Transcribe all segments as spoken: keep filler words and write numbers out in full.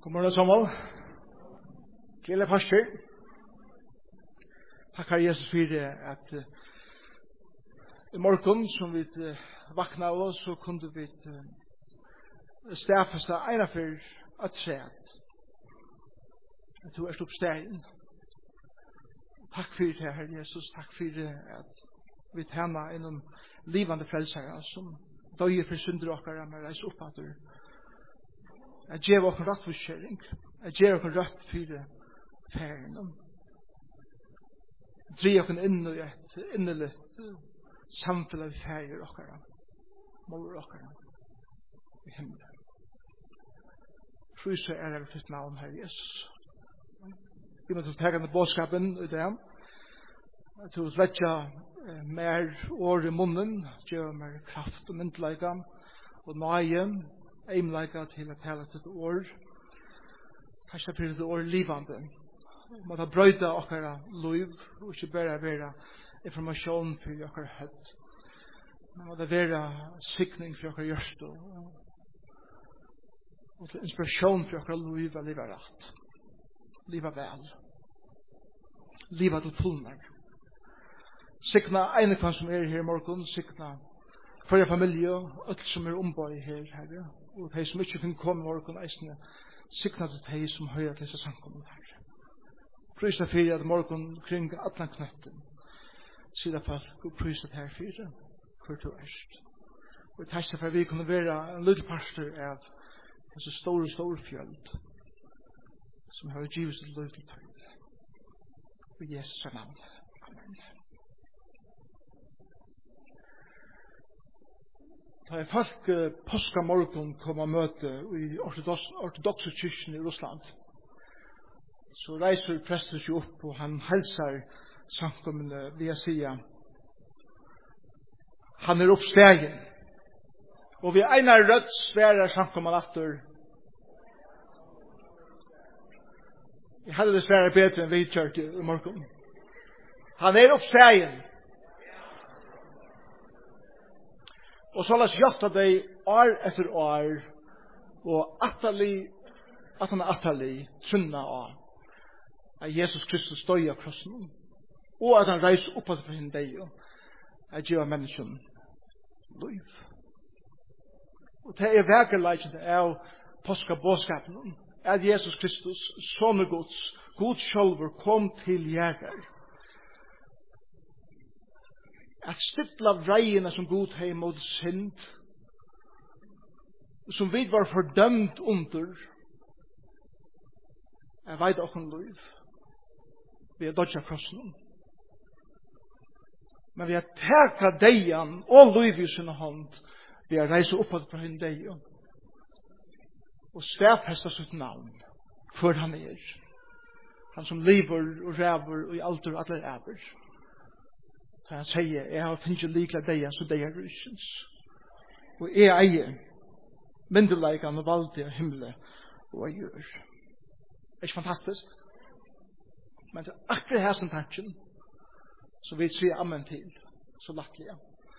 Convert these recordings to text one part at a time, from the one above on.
God morgen, Samuel. Glede pastor. Tackar Jesus for at uh, i morgen som vi uh, vakna av oss, så kunde vi uh, stafasta ena for at se at du er stått stegen. Takk for det, Herre Jesus. Takk for det at vi tjener innom livande frelsere som døyer for synder okkara, men reiser opp at du jeg gjør oss rett for kjøring. Jeg gjør oss rett for ferien. Dri oss inn i et innelitt samfunn av ferier okkara. Mor okkara. I himmelen. Frys og ære for ditt navn, Herre Jesus. Vi må ta den bådskapen i det. Jeg tror at letja mer år i munnen, gjør mer kraft og myndleika og nøye, eimleika til å tale til et år. Kanskje for et år livande. Vi må ta brøyda okkara liv, og ikke bare være informasjon for okkara høtt. Vi må ta være sikning for okkara hjørst og til inspirasjon for okkara liv og livet rett. Livet vel. Livet til fullnær. Sikna ene kvann som er her i morgen, sikna for familie, alt som er ombøy her, Herre, og de som ikke kan komme i morgen, eisne, sikna til de som hører til seg samkommet, Herre. Prysa fyrir at morgen kring atlan knøtten, sida folk, og prysa til her fyrir, hvor du erst. Og takk for at vi kunne være en liten pastor av disse store, store fjøld, som har givet sitt liv til tøy. I Jesu navn. Amen. Da er folk uh, påska morgen kom og møte i ortodoxe kyrkjen i Russland, så reiser presten seg opp og han helsar samkommende ved å si han er oppstegen. Og vi einar rødt svære samkommende atter. Jeg hadde det svære bedre enn vi kjørte i morgen. Han er oppstegen. Og så las gjort av deg år etter år, og atali, at han er atali, trunna av at Jesus Kristus støy av krossen, og at han reiser opp for henne deg, at gjør mennesken liv. Og det er vekerleikende av påska bådskapen, at Jesus Kristus, sånne Guds, God sjølver, kom til jæger, at stilla vreiene som god hei mot synd, som vi var fordømt under, er veid okken liv. Vi er dodja krossen. Men vi er teka deian og liv i sinne hånd, vi er reise oppad på henne deian, og stedfesta sitt navn, for han er. Han som lever og ræver og i alder og alle æver. Så han sier, jeg har finnet likla deg, så deg er rysens. Og jeg eier myndelagan og valde av himmelen og jeg gjør. Er ikke fantastisk? Men det er akkurat her som tanken, så vi sier amen til, så lattelig.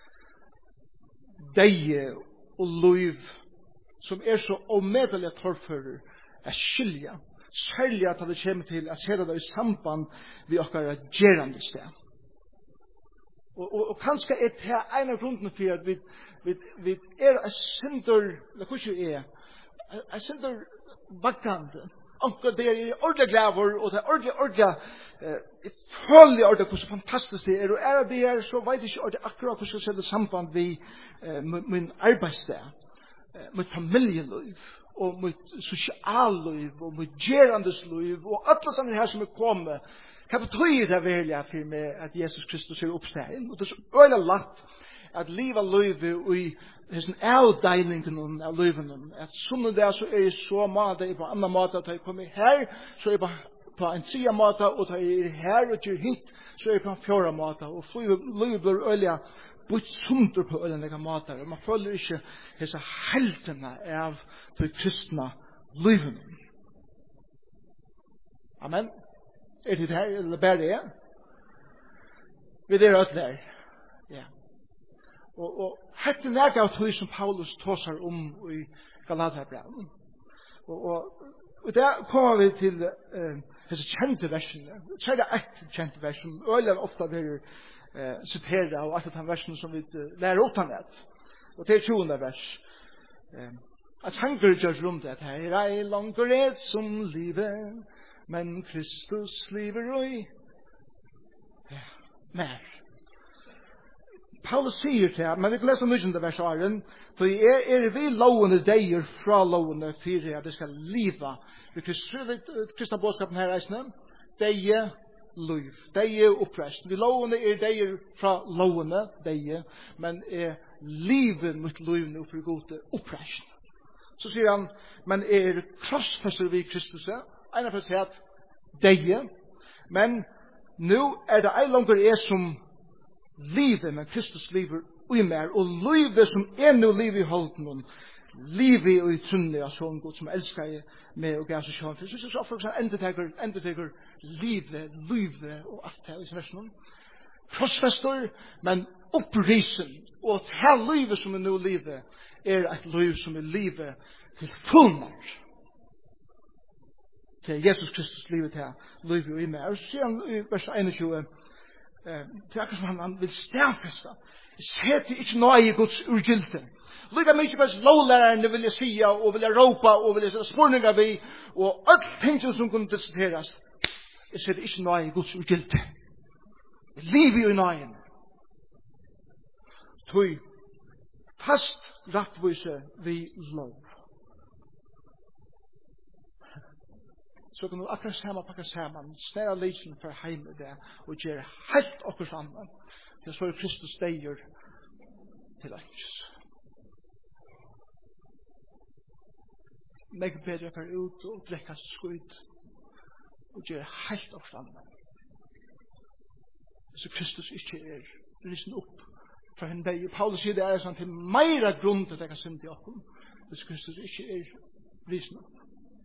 Deg og liv, som er så omedelig torfører, er skilja, særlig at det kommer til at se det i samband vi okkar gerande sted. Og, og, og kanskje er det en av grunnene for at vi, vi, vi er en synder, eller hvordan er, en synder vakkande. Og det er ordentlig glæver, og det er ordentlig, ordentlig, jeg føler ordentlig hvordan fantastisk det er, og er det er, så vet jeg ikke ordentlig akkurat hvordan jeg skal se samband med uh, min arbeidssted, uh, mitt familieliv, og mitt sosialliv, og mitt gerandesliv, og alle sånne her som er kommet. Hva betyr det virkelig for meg at Jesus Kristus er oppstegen? Og det er så øyla latt at livet livet i hessen avdeilingen av livet. At som det er så er jeg så måte, jeg er på en annen måte, at jeg kommer her, så er jeg på, på en tredje måte, og at jeg er her og gjør hit, så er jeg på en fjorda måte. Og livet blir øyla bort sunter på øyla nega måte. Man føler ikke hessa heltene av for kristna livet. Amen. Er det her, eller bare det? Vi er rett der. Ja. Og, og hette nærke av tog som Paulus tåsar om i Galaterbrevet. Og, og Og der kommer vi til uh, disse kjente versene. Så er det et kjente vers som øyler ofte blir uh, siteret av et av de versene som vi uh, lærer utenat. Og det er tjuende vers. Uh, at sanger gjør rom til at her er langer et som livet, men Kristus lever og i ja, mer. Paulus sier til ham, men vi kan lese nysgende vers Aren, for er, er vi lovende deier fra lovende for at det skal liva. Vi kristna bådskapen her reisende, deie liv, deie oppreist. Vi lovende er deier fra lovende deie, men er livet mot livene for gode oppreist. Så sier han, men er krossfester vi Kristus, en av for at deie, men nu er det ei langer er som livet, men Kristus lever ui mer, og livet som er nu livet i holden, livet og i trunne av sånn god som elskar jeg med og gav seg sjån. Så synes jeg så for eksempel endetekker, endetekker livet, livet og alt det her i versen. Krossfester, men opprisen, og til livet som er nu livet, er et liv som er livet til fullmer. Til Jesus Kristus livet til livet i mer. Og så sier han i vers einogtjúgu, Eh, det er akkurat som han, han vil stærfeste. Sett ikke noe i Guds urgilte. Lika mykje best lovlærerne vil jeg sige, og vil jeg råpa, og vil jeg sette spurningar vi, og alt ting som kunne diskuteres. Jeg sett ikke noe i Guds urgilte. Liv i nøyen. Tøy fast rattvise vi lov. Så kan du akkurat sammen pakke sammen, snæra lysen for heim i det, og gjøre helt okkur sammen, til så er Kristus deier til øynes. Meg bedre for ut og drekka skuid, og gjøre helt okkur sammen. Så Kristus ikke er lysen opp fra henne deier. Paulus sier det er sånn til meira grunn til at jeg kan synde i okkur, hvis Kristus ikke er lysen opp.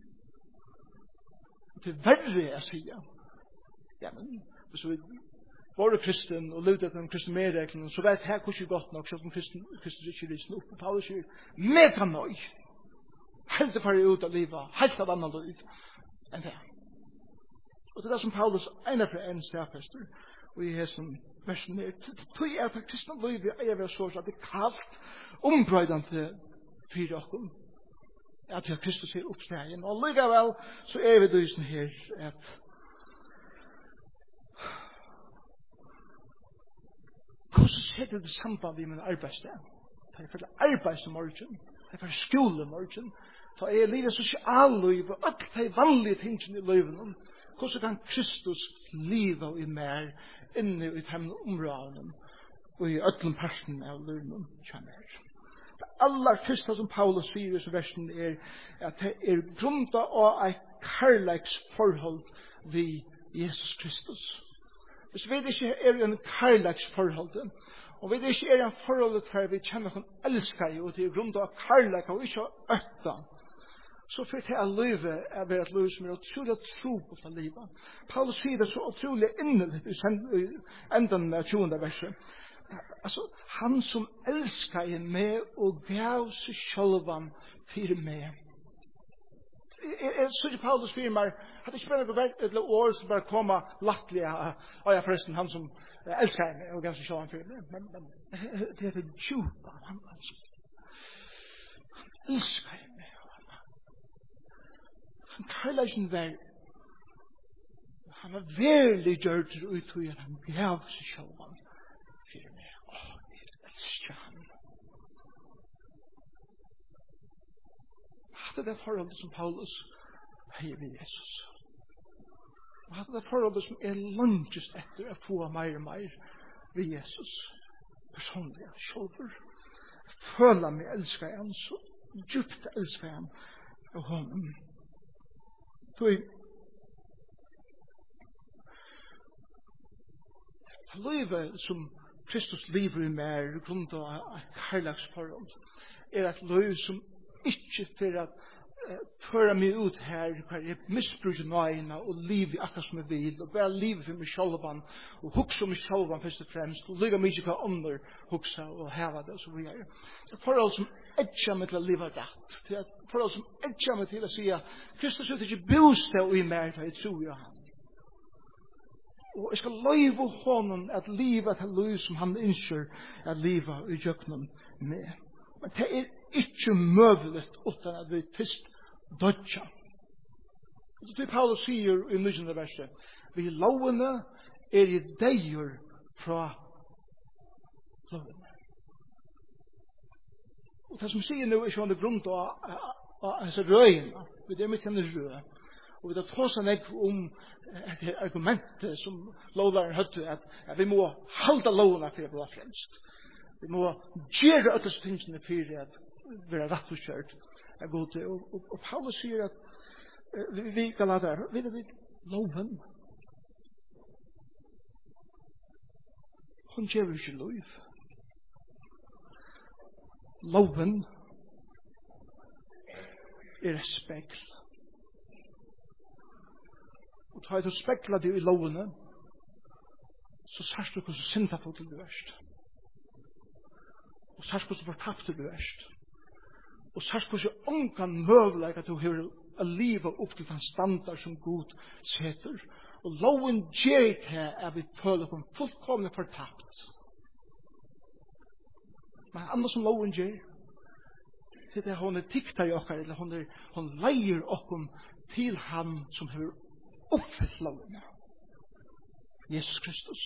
Til verre jeg sier. Ja, men hvis vi var kristen og levde etter en kristen medreglen, så vet jeg hvordan godt nok, selv om kristen, kristen ikke lyser opp. Paulus sier, mega nøy. Helt det farlig ut av livet, helt av annet liv enn det. Og det er det som Paulus ene for en stedfester, og i hessen versen her, tog er for kristne liv, jeg er så at det er kaldt, ombrøydende for oss. At ja, Kristus er oppstegen. Og likevel så er vi dysen her at hvordan setter det samband vi med arbeidssted? Det er for arbeids i morgen. Det er for skole i morgen. Det er livet sosialliv og alt de vanlige tingene i livet. Hvordan kan Kristus live i mer inne i de områdene og i ødelen parten av livet kjenner. Det aller første som Paulus sier i versen er at det er grunnet av et kærleiksforhold ved Jesus Kristus. Hvis vi ikke er en kærleiksforhold, og vi ikke er en forhold til vi kjenner at han elsker og det er grunnet av kærleik og ikke økta, så for det er livet er ved et liv som er utrolig tro på for livet. Paulus sier det så utrolig innelig i enden av tjuende verset. Altså, han som elskar en med og gav seg sjølvan for meg. Jeg synes ikke Paulus fyrir meg, at det ikke bare er et år som bare koma lattelig, og jeg forresten, han som elskar en med og gav seg sjølvan for meg. Men, men det er det djupa av han, altså. Han elskar en med. Han kallar sin vær. Han var veldig gjørt ut og han gav seg sjølvan for meg. Åh, jeg elsker han. Hatt det forholdet som Paulus heier ved Jesus. Hatt det forholdet som er langest etter å få mer og mer ved Jesus. Personlig, sjølver. Føler meg elsker han, så djupt elsker han av honom. Så livet som Kristus lever i mer grunnt av et kærleksforhold er et liv som ikke for at uh, føre meg ut her hver jeg misbruker nøyene og liv akkurat som jeg vil og bare liv for meg sjølvan og hukse om meg sjølvan først og fremst og lykke meg ikke hva andre hukse og heva det og så videre. Et forhold som edger meg til å leve rett. Til at forhold som edger meg til å si at Kristus er ikke bostad i mer, da jeg tror jo han. Og jeg skal løyve honom at livet til liv som han ønsker at livet i jøkkenen med. Men det er ikke mulig uten at vi først dødja. Så det Paulus sier i nysgende verset, vi lovene er i deier fra lovene. Og det som sier nå er ikke under grunn av hans røyene. Vi er mitt henne røy. Og vi tar på seg nek om det argumentet som lovlaren høtte at, at vi må halda lovene for å bli fremst. Vi må gjøre øtles tingene for at vi er rett og kjørt. Og, og, og Paulus sier at vi, vi kan la det her. Vi er loven. Hun gjør ikke lov. Loven er et spekl. Og tar du spekla det i lovene, så sørst du hvordan syndafot til du verst. Og sørst hvordan fortapt til du verst. Og sørst hvordan ångan møvleg at du har a livet opp til den standard som Gud setter. Og loven gjør til at vi føler oss fullkomlig fortapt. Men annars som loven gjør, til det hun er tikta i okkar, eller hun, er, hun leier okkom til han som har uppfyllt lovene. Jesus Kristus.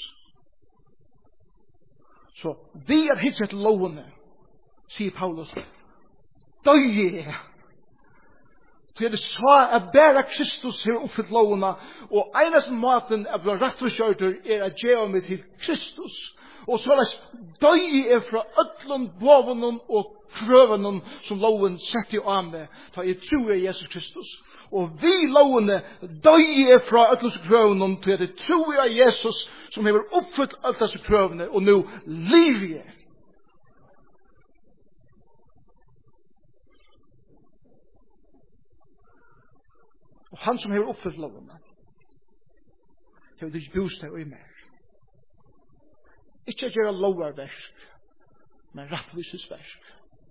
Så vi er hittet til lovene, sier Paulus, døye er. Så er det så at bare Kristus har uppfyllt lovene, og eneste måten at bli rettforkjørter er at gjøre meg til Kristus. Og så er det døye er fra ødlund, boven og krøven som loven setter av med, da jeg tror er Jesus Kristus. Og vi lovene døye er fra ødlunds krøven til at jeg tror er Jesus som har oppfyllt alt disse krøvene, og nå liv jeg. Og han som har oppfyllt lovene, har det ikke bostad og i mer. Ikke å gjøre lovarverk, men rettvisesverk.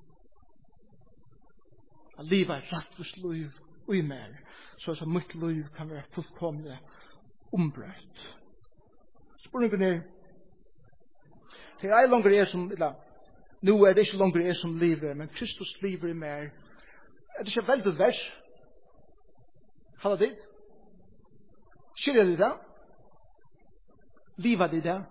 At livet er rettvis liv og i mer, så at mitt liv kan være fullkomlig ombrøtt. Spørningen er, det er langer er som, eller, nå er det ikke langer er som livet, men Kristus liver i mer. Er det ikke veldig vers? Halla dit? Skiljer det det? Livet det det?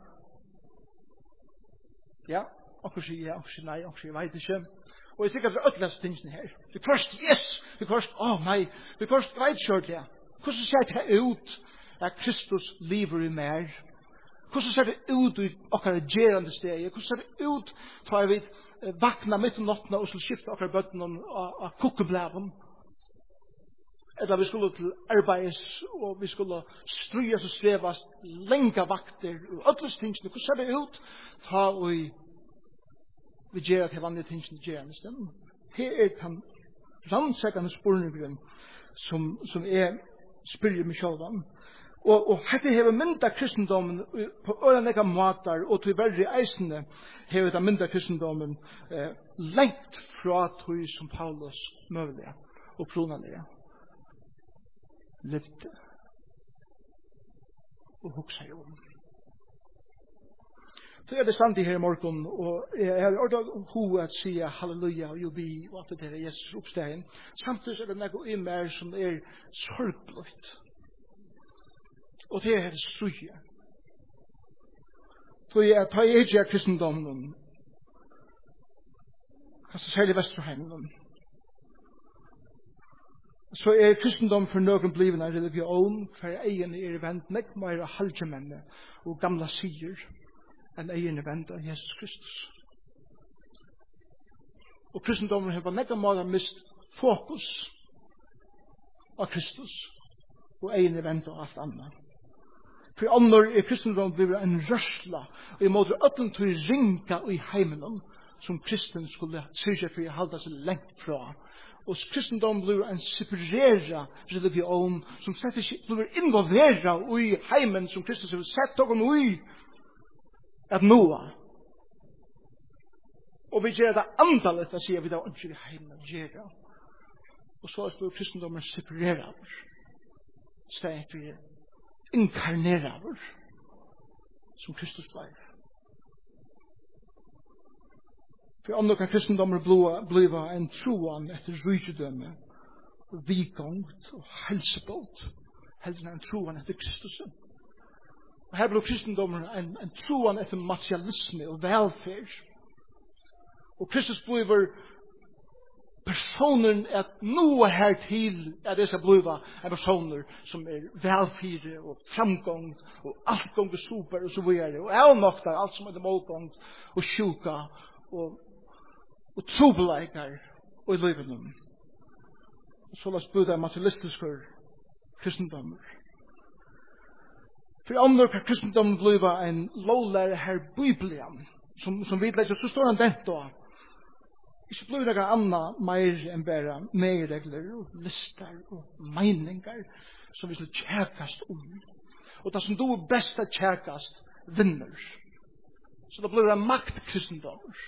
Ja, akkur sier ja, akkur sier nei, akkur sier jeg vet ikke. Og jeg sikker at det er ødelig tingene her. Det er først, yes! Det er først, åh oh, nei! Det er først, jeg vet ikke det. Hvordan ser det ut at Kristus lever i mer? Hvordan ser det ut i okkar gerande steg? Hvordan ser det ut tar vi vakna mitt om nottene og skulle skifte okkar bøtten av kukkeblæven? Eller vi skulle til arbeids og vi skulle strøyas og strevas lenga vakter og ødelig tingene. Hvordan ser det ut ta vi vi gjør til vanlige tingene gjerne stemmen. Her er den rannsekkende spørningen som, som er spyrir meg sjálvan. Og, og dette hever mynda kristendommen på ørenekka måter, og til verre eisende hever det mynda kristendommen eh, lengt fra tog som Paulus møvelige og pronalige levde og hugsa om. Så er det samtidig her i morgen, og jeg har ordet ho at sige halleluja og jubi og alt det der Jesus oppstegen. Samtidig er det noe i mer som er sorgbløyt. Og det er strøye. Så jeg tar ikke av kristendommen, kanskje særlig Vesterheimen. Så er kristendom for noen blivende religion, for egen er vendt nek mer halvkjemenne og gamla sier enn egen er vendt av Jesus Kristus. Og kristendommen har på nekka måte mist fokus av Kristus og egen er vendt av alt annet. For andre er kristendom blir en rørsla og i måte øtlen til ringa i heimen som kristen skulle syrke for å halda seg lengt fra. Og kristendom blir en separera religion som slett ikke blir involvera i heimen som Kristus har sett og i at noa. Og vi gjør det andalet, det sier vi da ikke vi heim å gjøre. Og så er det kristendommen separerer av oss. Stedet for inkarnerer av oss. Som Kristus ble. For om kan kristendommen blive en troan etter rydgjødømme, vigongt og helsebåt, helst en troan etter Kristus. Og her ble kristendommen en, en troan etter materialisme og velferd. Og Kristus bliver personen at nå er her til at det skal blive en personer som er velfyrde og framgångt og alt gong er super og så videre og er nok der alt som er målgångt og sjuka og, og trobeleikar og i livet. Så la oss bygge materialistiske kristendommer. For andre kan kristendommen blive en lovlære her Bibelen, som, som vi leser, så står han dent da. Ikke blir det annet mer enn bare medregler og lister og meninger som vi skal tjekast om. Og det som du er best at tjekast vinner. Så det blir det maktkristendom.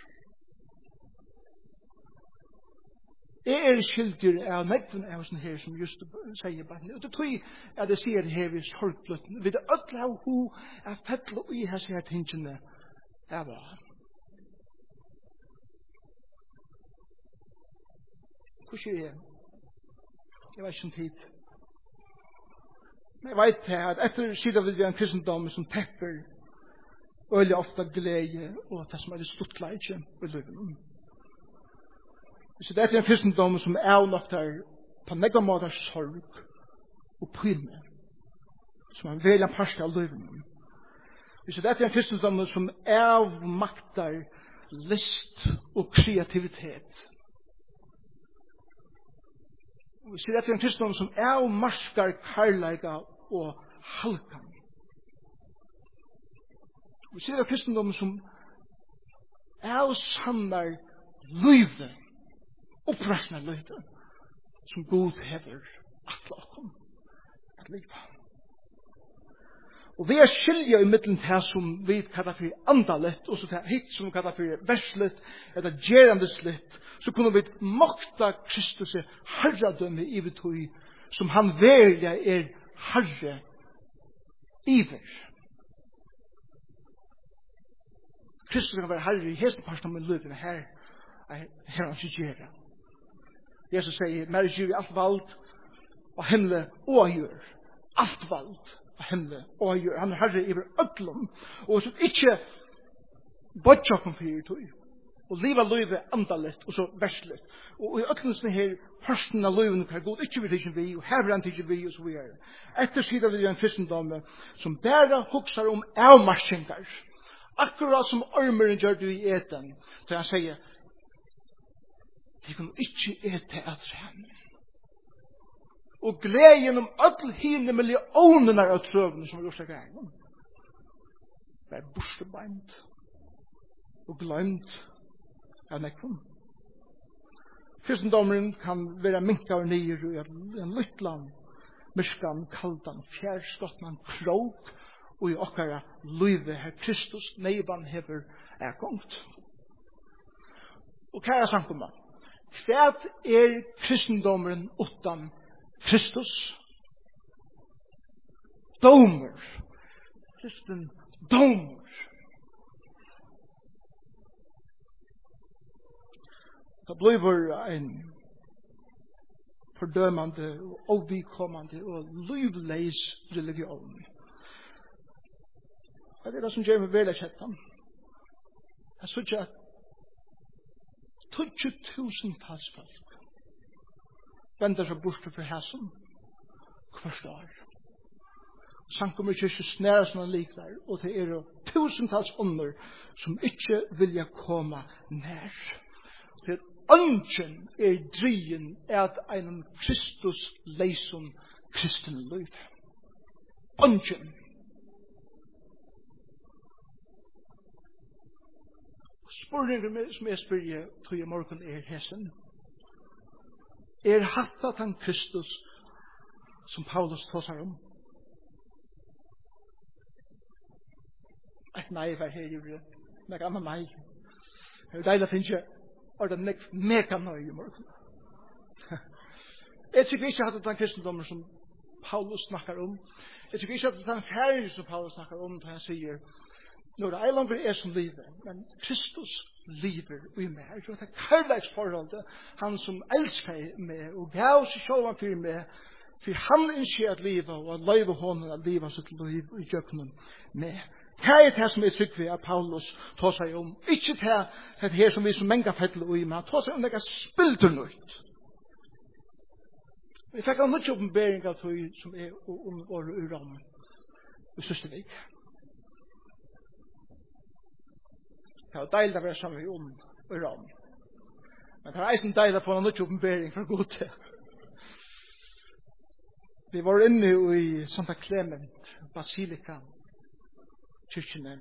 Jeg er skyldig av nekven av sånne her som just sier bare, og det tror jeg at jeg sier det her ved sorgbløtten. Vi det ødel av ho er fettelig i hans her tingene av han. Hvordan er det? Jeg vet ikke om tid. Men jeg vet at etter siden vil vi ha en kristendom som tepper øyelig ofte glede og det som er det stortleitje i livet. Så det er en kristendom som er nok der på negga måter sorg og pyne som er en veldig parst av livet. Så det er en kristendom som er makter list og kreativitet. Så det er en kristendom som er marskar karlaga og halkan. Så det er en kristendom som er sannar livet opprasna livet som Gud hever atle okkom at liva. Og vi er skilja i middelen til som vi kallar for andalett og så til hitt som vi kallar for verslet eller gerandeslitt så kunne vi makta Kristus herradømme i betøy som han verja er herre iver. Kristus kan være herre i hesten parten med livet her her han ikke gjør det. Jesus sier, mer gir vi alt vald og himle og gjør. Alt vald og himle og gjør. Han er herre i ødlom. Og så ikke bodjokken for tog. Og livet livet andalett og så verslet. Og i ødlom sånne her hørsten av livet er god. Ikke vil ikke vi og her vil han ikke vi og så videre. Etter siden vil vi en kristendom som bare hukser om avmarskjengar. Akkurat som ormeren gjør du i eten. Så han sier, de kunne ikke ete av trærne. Og gleden om alle hine millionene av trøvene som har gjort seg greiene. Det er borstebeint og glemt av nekven. Kristendommen kan være minka og nyer i en lyttland, myrskan, kaldan, fjærskottman, krok, og i okkara løyve her Kristus, neiban hever er gongt. Og hva er sankumma? Hva er kristendommen utan Kristus? Domer. Kristen domer. Det blir en fordømende og overkommende og livleis religion. Det er det som gjør meg veldig kjettan. Jeg synes ikke at tjugo tusen talsfolk vender seg bort for hæsen hvert år. Sankommer ikke snære som han likler, og det er tusentals ånder som ikke vilja komme nær. Det er ønsken er drien at en Kristus leison kristen liv. Ønsken. Spørningen som jeg spør jeg, tror jeg morgen er hesen. Er hattat han Kristus som Paulus tåsar om? Et nei var her i det. Nek anna nei. Det er deilig å finne og det er mega nøye i morgen. Jeg tykker ikke at det er den kristendommen som Paulus snakker om. Jeg tykker ikke at det er den ferie som Paulus snakker om, da han sier, når det er langer er som livet, men Kristus liver i meg. Jeg tror at det er kærleiksforholdet, han som elsker meg og gav seg sjåvan for meg, for han ønsker at livet og at løyve hånden at livet sitt liv i kjøkkenen med. Det er det som jeg tykker at Paulus tar seg om. Ikke det, det her som vi som menga fettler i, men han tar seg om det er spilter nøyt. Vi fikk en nødt oppenbering av tog som er om året ur Rom i sørste vik. Det var deilig å være sammen med om i Rom. Men det var eisen deilig å få en nødt oppenbering for god til. Vi var inne i Santa Clement, Basilika, kyrkjene.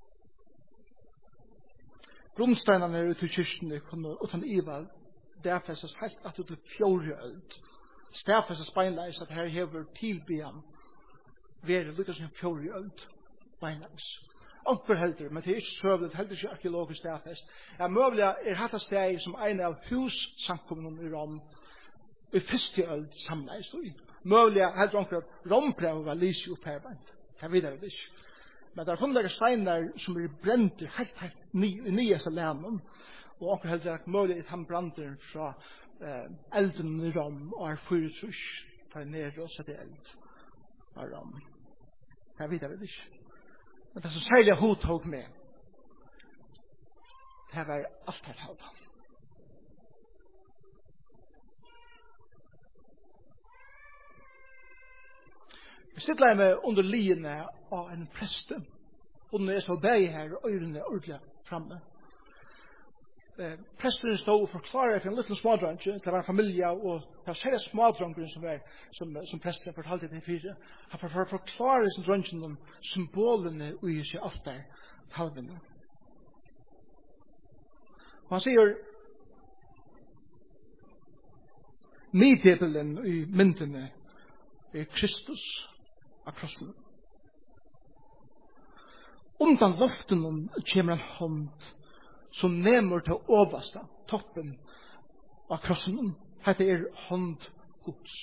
Grunnsteinene ute i kyrkjene kunne utan ival derfestes helt at ut til fjordøld. Stafestes beinleis at her hever tilbyan være lykkes som fjordøld beinleis. Onker heldur, men det er ikke søvlet, heldur ikke arkeologisk stafest. Ja, møvlig er hatt steg som en av hussamkommen i Rom i fyrste øld samleis. Møvlig er heldur onker at Romprøv var lysi opp her beint. Her videre det ikke. Men det er funnet steiner som er brenter helt, helt nyeste lænen. Og onker heldur at møvlig er han brander fra eh, elden i Rom og er fyretrus for nere og sette eld av Rom. Her videre det ikke. Men det som særlig hun tog med, det var alt her halva. Vi sitter med under liene av en preste. Hun er så bæg her, og øyrene er ordentlig framme. Eh, Presteren stod og forklarer for en liten smådrønge til hver familie, og det var særlig smådrøngen som, er, som, som presteren fortalte til fire. Han for, for, forklarer som drøngen om symbolene i seg alt der talvene. Og han sier, midtdelen i myndene er Kristus av krossen. Undan loften kommer en hånd som nemur til oversta, toppen av krossen. Hette er hånd Guds.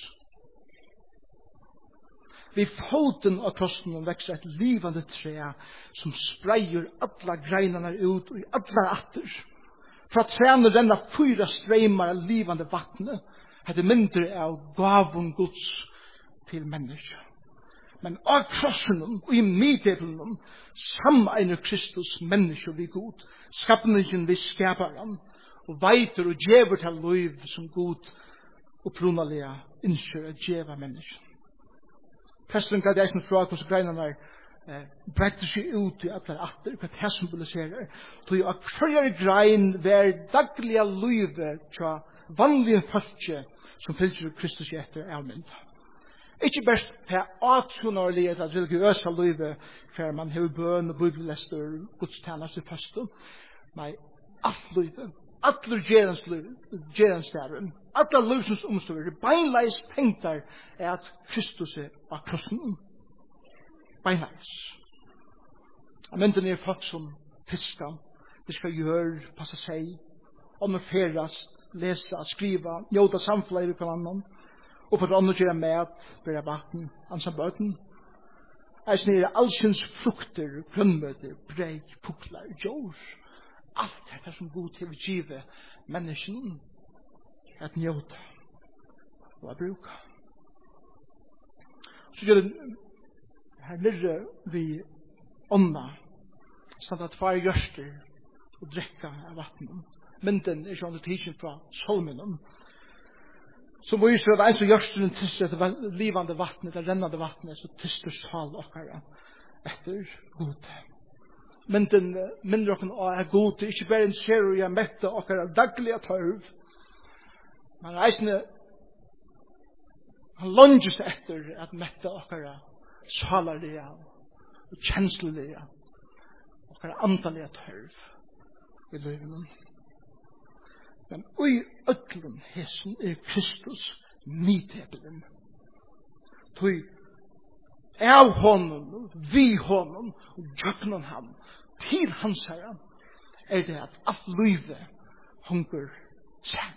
Vid foten av krossen vekser et livande tre som spreier alla greinarna ut og i alla atter. Fra trene renna fyra streimar av livande vattne. Hette mindre av gavun Guds til mennesker. Men av krossen og i middelen samegner Kristus mennesker vid god, skapningen vid skaparen, og veiter og djever til liv som god opprunalige innskjør å djeva mennesker. Presteren gav eisen fra hvordan greinene eh, bretter seg ut i alle atter, hva det symboliserer. Så at hver grein var daglige livet til vanlige folke som fylser Kristus etter almynda. Ikke best til atjonarlighet at religiøse livet før man har bøn og bibellester og gudstjeneste i første. Nei, alt livet, alle gjerenslæren, alle livsens omstøver, beinleis tenkter er at Kristus er av krossen. Beinleis. Men den er folk som fisker, de skal gjøre, passe seg, omferast, lese, skrive, njóta samfunnet i hverandre, og for andre gjøre mat, bære vatten, ansam bøten. Eisen er allsins frukter, grønnmøter, brei, puklar, jord. Alt dette som god til å give mennesken at njóta og at bruka. Så gjør det her nere vi ånda, sånn at tvær gjørster og drekka av vatten. Mynden er sånn at tidsen fra solmen. Så viser det at en som gjørsten tyster etter livande vattnet, eller rennande vattnet, så tyster sal okkara etter gode. Men den mindre okken er gode, ikke bare en ser og jeg mette okkara daglige tørv, men eisne han longes etter at mette okkara salalige og kjenslelige okkara andalige tørv i livet. Men ui öllum hesen er Kristus midtebelen. Tui av honom, vi honom, og jöknun ham, til hans herra, er det at alt livet hunger sammen.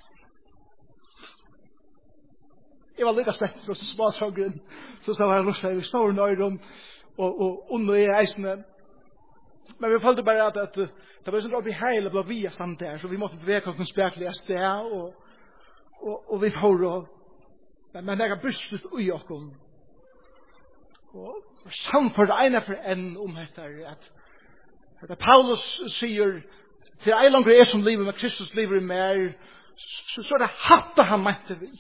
Jeg var lika spent for småsågren, så sa jeg lust til store nøyrum og, og under i eisene. Men vi følte bare at, at det var sånn at vi hele ble via stand der, så vi måtte bevege oss spekelig av sted, og, og, og vi får og men, men jeg har brystet ui okkom. Og samfunnet ene for en om dette at, at Paulus sier til ei langere er som livet med Kristus livet mer, så, så er det hatta han mente vi.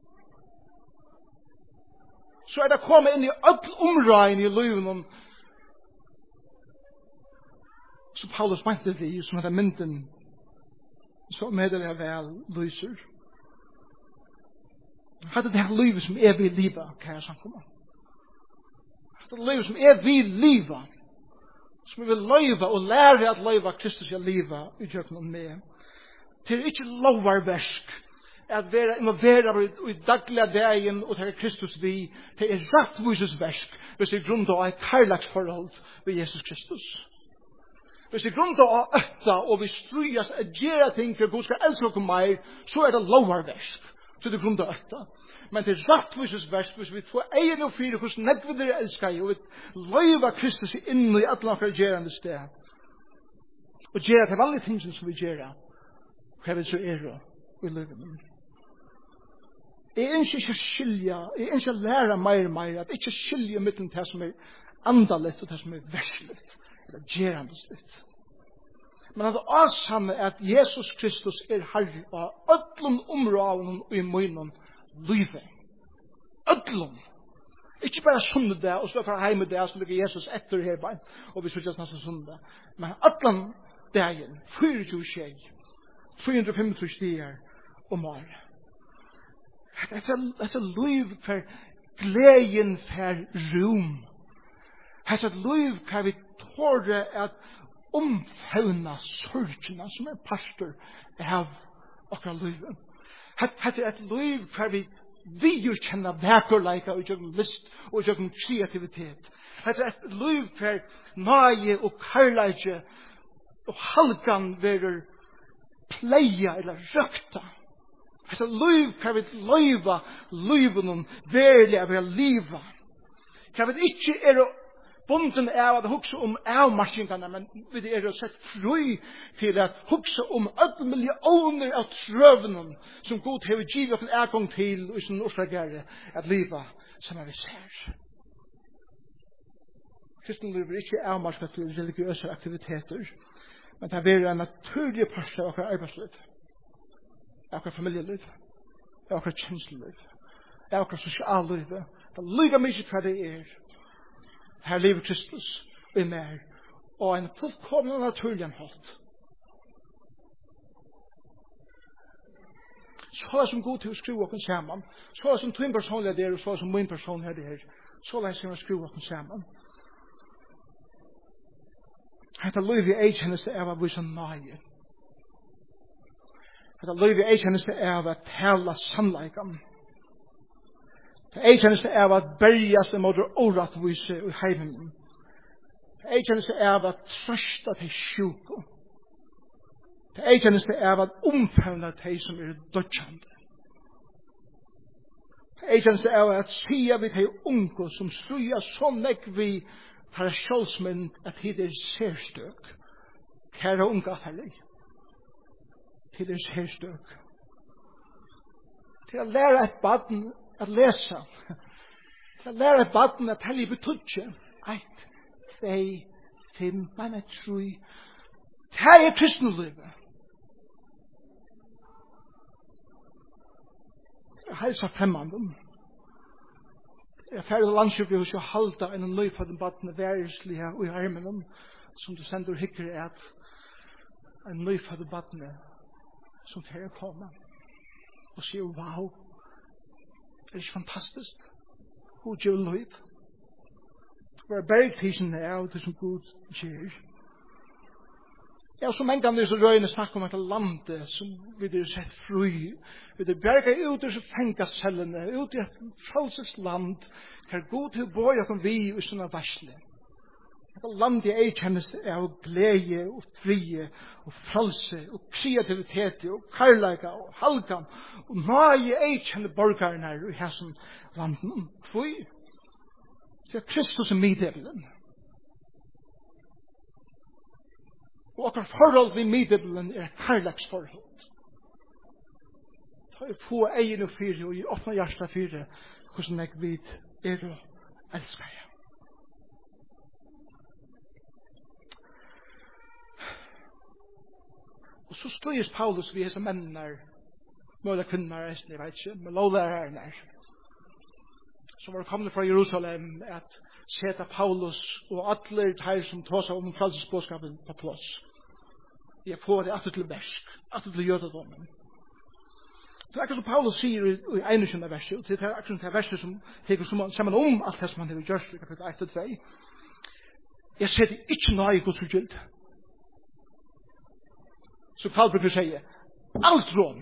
Så er det kommet inn i öll områden i livet som Paulus mente vi, som heter mynden så medelig vel lyser. Hatt det her livet som er vi livet, kære samkommer. Hatt det livet som er vi livet, som vi vil løyve og lære at løyve Kristus er livet i kjøkken med. Det er ikke lovarversk at være involveret i daglige dagen og til Kristus vi, det er rettvisesversk hvis vi grunner av et kærleksforhold ved Jesus Kristus. Hvis vi grunner av økta og vi strøyes å gjøre ting for Gud skal elske oss mer, så er det lovarversk. Så det grunner av økta. Men det er rettvisesversk hvis vi får egen og fire hvordan nekve dere elsker og vi løyver Kristus inn i alle akkurat gjørende sted. Og gjøre til alle tingene som vi gjør, hva vi så er og i livet. Jeg ønsker ikke å skilje, jeg ønsker å lære mer og mer, at ikke skilje mellom det som er andalett og det som er versligt, eller gjerandeslitt. Men at det avsamme er at Jesus Kristus er herre av ødlom områden og i munnen livet. Ødlom. Ikke bare sunne det, og så fra hjemme det, så ligger Jesus etter her bein, og vi synes nesten sunne det. Men ødlom dagen, tjuefire tjei, tre hundre og femogtrýss stier og mer. Det er et liv for gleden for rom. Det er et liv hvor vi tårer at omfavna sorgene som er pastor av akkurat livet. Det er et liv hvor vi vi kjenner verkerleika og gjør list og gjør kreativitet. Det er et liv hvor nøye og kærleike og halkan verer pleia eller røkta. Det er liv hvor vi løyva liven verlig av liva. Hvor vi ikke er bunden av at hugsa om avmarskingene, men vi er sett fri til at hugsa om alle millioner av trøvene som Gud har givet oss en ergang til i sin årsdaggere at liva som vi ser. Kristen liv er ikke avmarsket til religiøse aktiviteter, men det er en naturlig part av akkurat arbeidsliv, akkurat familieliv, akkurat kjensliv, akkurat sosialliv. Det er like mye hva det er. Her lever Kristus i mer, og en fullkomlig naturlig halt. Så er det som god til å skrive oss sammen, så er det som tvinn personlig er og så er det som min personlig er, så er det som å skrive oss sammen. Hetta liv i eikjenneste er av å vise nøye. Hetta liv i eikjenneste er av å tala sannleikan. Det eikjenneste er av å bergast imot årettvise i heimen. Det eikjenneste er av å trøsta til sjuko. Det eikjenneste er av å omfavna til som er dødjande. Det eikjenneste er av å sia vi til unge som struja så nek vi tar sjålsmynd at hit er særstøk. Kære unge atterlig. Hit er særstøk. Til å lære et baden at lesa. Til å lære et baden at hellig betudje. Eit, tvei, fem, men et trui. Det er kristenlivet. Det er helsa fremmandum. Jeg er ferdig landsjøklig hos å halda en nøyfødden badne væreslige og i armen som du sender hikker at en nøyfødden badne som til å komme og sier wow, det er ikke fantastisk god gjør løyv hva er bergtisen er og det som god gjør. Ja, så mange ganger så røyene snakker om et land som vi er sett fri, vi er berget ut i fengascellene, ut i et frelses land, her god til å bøye oss vi i sånne varsle. Dette landet ei kjennes av glede og frie og frelse og kreativitet og karlaga og halkan og nøye ei kjenner borgaren her i hessen landen. Hvor? Så Kristus er middelen. Og akkurat forhold vi middelen er karlagsforhold. Ta jeg få egen og fire og i åpna hjärsta fire hvordan jeg vid er og elsker jeg. Og så støyes Paulus vi hese mennene møyla kvinner, jeg vet ikke, med lovlærerne som var kommet fra Jerusalem at seta Paulus og alle de som tog seg om frelsesbådskapen på plass. Jeg får det atter til versk, atter til jødedommen. Det er akkurat som Paulus sier i ene kjenne verset, og det er akkurat det verset som teker sammen om alt det som han har gjort i kapittel ett og två. Jeg setter ikke noe i Guds forgyld. Så Paul bruker sier, alt rån.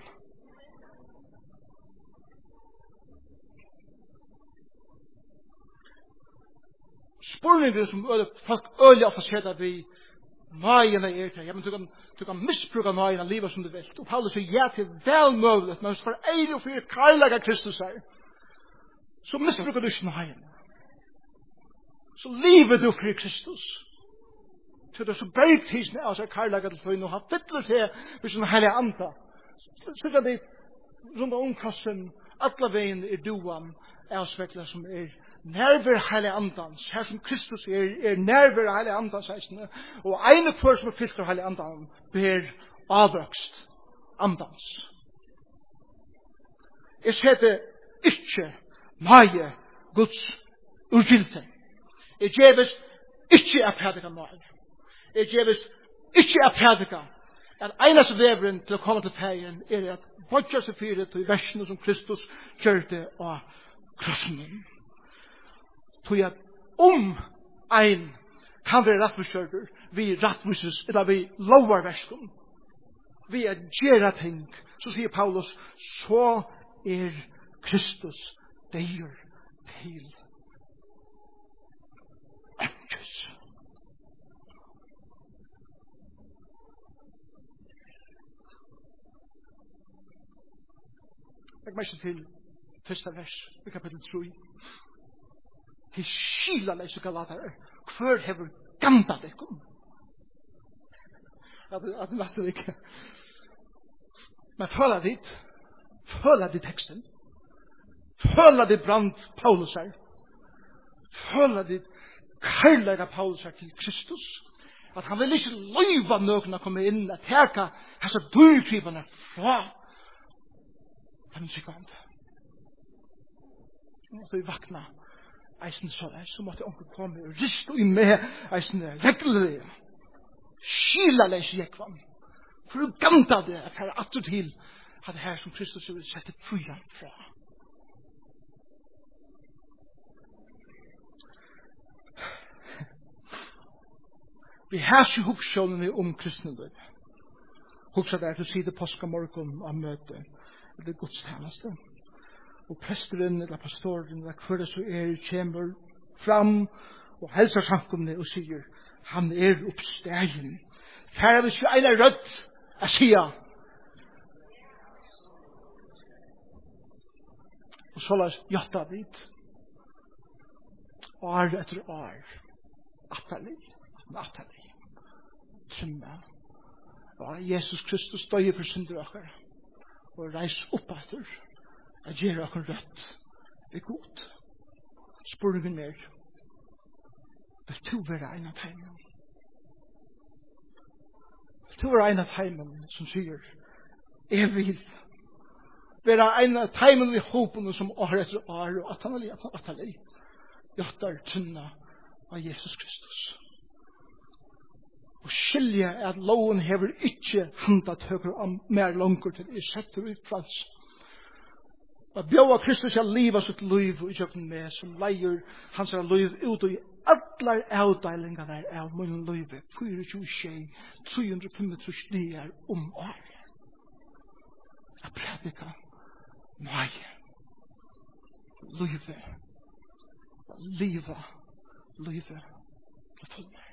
Spurningen som folk øyelig ofte ser der vi nøyene er til. Ja, men du kan, du kan misbruke nøyene livet som du vil. Og Paulus sier, ja, til vel mulig, men for eier og for karlaga Kristus her, så misbruker du ikke nøyene. Så livet du for Kristus. Så det er så bergtisene av seg karlaga til for å ha fytler til hvis du heilig anta. Så kan det rundt omkassen, alle veien er duan, avsvekla som er nærvær heilig andans, her som Kristus er, er nærvær heilig andans, heisene, og ene kvar som er fyllt av heilig andans, ber avvokst andans. Jeg setter ikke nøye Guds urgilte. Jeg gjeves ikke av prædika nøye. Jeg gjeves ikke av prædika at eneste veveren til å komme til feien er at bodja seg fyret til versene som Kristus kjørte av krossen. Tog at om ein kan være rettviskjørter, vi rettvises, eller vi lovar versken, vi er gjerra ting, så sier Paulus, så er Kristus deir til ønskes. Jeg merker til første vers i kapittel tre. Til skila leise galater, hver hever ganda dekkum. At det leste det ikke. Men føler dit, føler dit teksten, føler dit brand Paulus her, føler dit kærlega Paulus her til Kristus, at han vil ikke løyva noen å komme inn, at herka hessa dyrkrivene fra den sikvand. Og så vi vakna, eisen så der, så måtte onkel komme og rist og i med eisen regler skila leis jekvann for å ganta det at her atter til at det her som Kristus vil sette fria fra. Vi har ikke hukkjålene om kristne huksa der til side påskamorgon av møte eller godstjeneste. Og presteren eller pastoren eller hver det så er kommer fram og helsar samkomne og sier han er oppstegen. Fær vi ikke en rødt jeg sier. Og så la oss gjøtta dit. År etter år. Atterlig. Atterlig. Trymma. Og Jesus Kristus døye for synder okker. Og reis opp etter. Jeg gjør akkur rødt. Det er godt. Spurningen er, vil du være en av heimen? Vil du være en av heimen som sier, jeg vil være en av heimen i håpene som år etter år, og at han er livet, at han er livet. Gjøtter tunna av Jesus Kristus. Og skilje er at loven hever ikke handet høyre om mer langer til er setter ut frans. At bjøa Kristus er livet sitt liv og ikke med som leier hans er liv ut og i alle avdelinger der av min liv fire tjue tre hundre femogtretive om år. Jeg predikar nei. Livet. Livet. Livet. Det fulle.